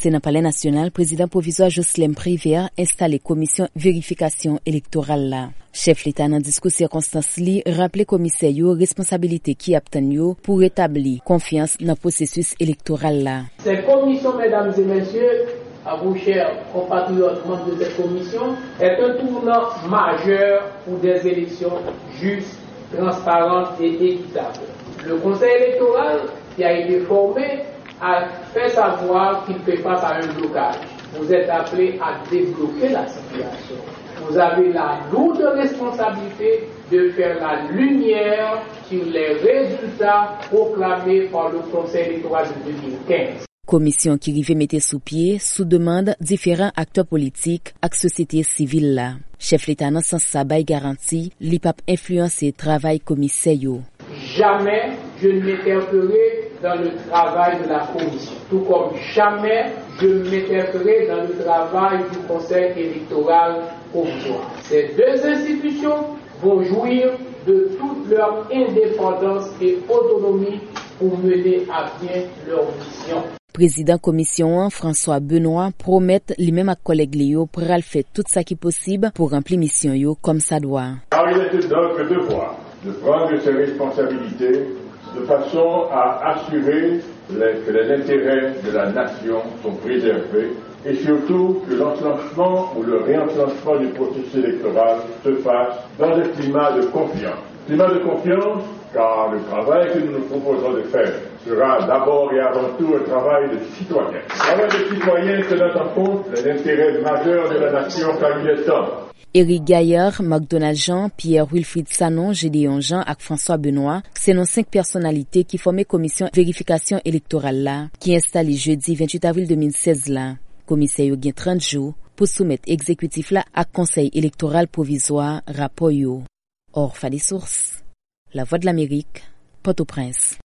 C'est dans le palais national, président provisoire Jocelyn Prévert installé commission vérification électorale là. Chef l'État dans discours circonstance li rappelé commissaire yo responsabilité qui obtient yo pour établir confiance dans le processus électoral là. Cette commission, mesdames et messieurs, à vous chers compatriotes membres de cette commission, est un tournant majeur pour des élections justes, transparentes et équitables. Le Conseil électoral qui a été formé a fait savoir qu'il fait face à un blocage. Vous êtes appelés à débloquer la situation. Vous avez la lourde responsabilité de faire la lumière sur les résultats proclamés par le Conseil électoral de 2015. Commission qui rive mettait sous pied sous demande différents acteurs politiques et société civile là. Chef l'État dans sens ça bail garantie, li pap influencer travail commissaire yo. Jamais je ne m'interférerai dans le travail de la commission, tout comme jamais je ne m'interférerai dans le travail du Conseil électoral provisoire. Ces deux institutions vont jouir de toute leur indépendance et autonomie pour mener à bien leur mission. Président commission François Benoît promet lui-même à collègue Léo pour faire tout ça qui est possible pour remplir mission yo comme ça doit. Alors il est de notre devoir de prendre ses responsabilités de façon à assurer que les intérêts de la nation sont préservés et surtout que l'enclenchement ou le réenclenchement du processus électoral se fasse dans un climat de confiance. Climat de confiance car le travail que nous nous proposons de faire sera d'abord et avant tout un travail de citoyen. Un travail de citoyen tenant en compte les intérêts majeurs de la nation car il est temps. Éric Gaillard, McDonald Jean, Pierre Wilfried Sanon, Gédéon Jean et François Benoît, c'est nos 5 personnalités qui forment commission vérification électorale là, qui installé jeudi 28 avril 2016 là. Commissaire yo gen 30 jours pour soumettre exécutif là à conseil électoral provisoire rapport yo. Or, fa des sources. La Voix de l'Amérique, Port-au-Prince.